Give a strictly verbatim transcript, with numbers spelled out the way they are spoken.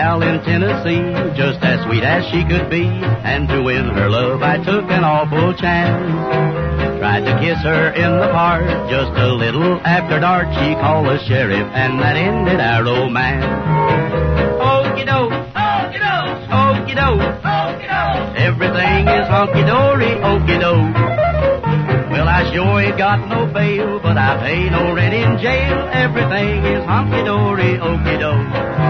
gal in Tennessee, just as sweet as she could be, and to win her love I took an awful chance. Tried to kiss her in the park, just a little after dark. She called the sheriff, and that ended our romance. Okey-doke, okey-doke, okey-doke, okey-doke. Everything is honky-dory, okey-doke. Well, I sure ain't got no bail, but I pay no rent in jail. Everything is honky-dory, okey-doke.